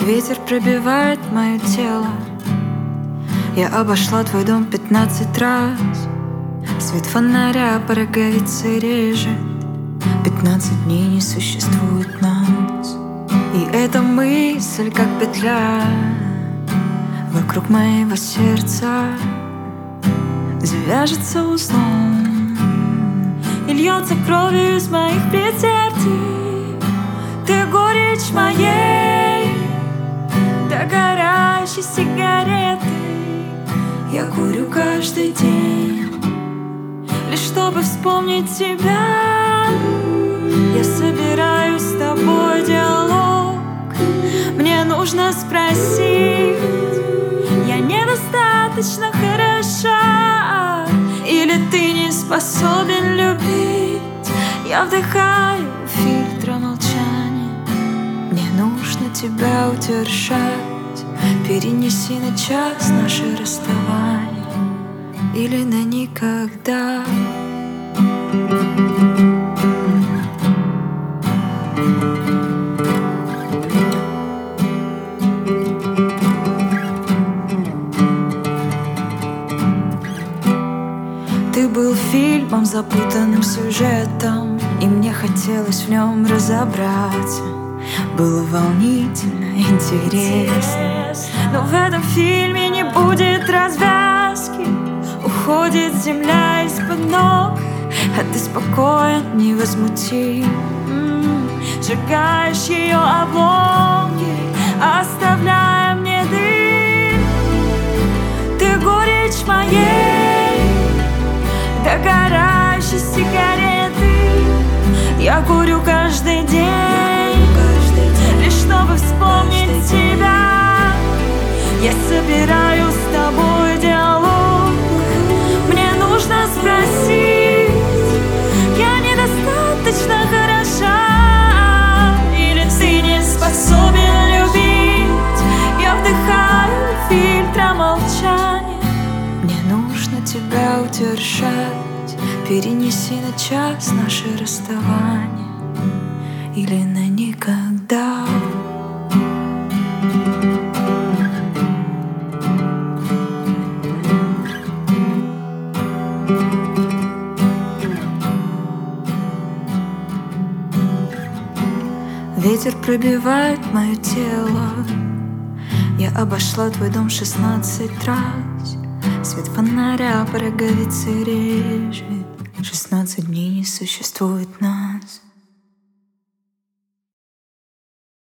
Ветер пробивает мое тело. Я обошла твой дом 15 раз. Свет фонаря по роговице режет. 15 дней не существует нас. И эта мысль, как петля вокруг моего сердца, завяжется узлом и льется кровью из моих предсердий. Ты горечь моей догорающей сигареты. Я курю каждый день, лишь чтобы вспомнить тебя. Я собираю с тобой диалог. Мне нужно спросить: я недостаточно хороша, или ты не способен любить? Я вдыхаю фильтр молчания. Мне нужно тебя удержать. Перенеси на час наше расставание или на никогда. Ты был фильмом, запутанным сюжетом, и мне хотелось в нем разобраться. Было волнительно, интересно, но в этом фильме не будет развязки. Уходит земля из-под ног, а ты спокоен, невозмутим, сжигаешь ее обломки, оставляя мне дым. Ты горечь моей догорающей сигареты. Я курю каждый день, лишь чтобы вспомнить тебя. Я собираю с тобой диалог. Мне нужно спросить: я недостаточно хороша, или ты не способен любить? Я вдыхаю фильтр молчания. Мне нужно тебя удержать. Перенеси на час наше расставание или на никогда. Ветер пробивает мое тело. Я обошла твой дом 16 раз. Свет фонаря по роговице режет. 16 дней не существует нас.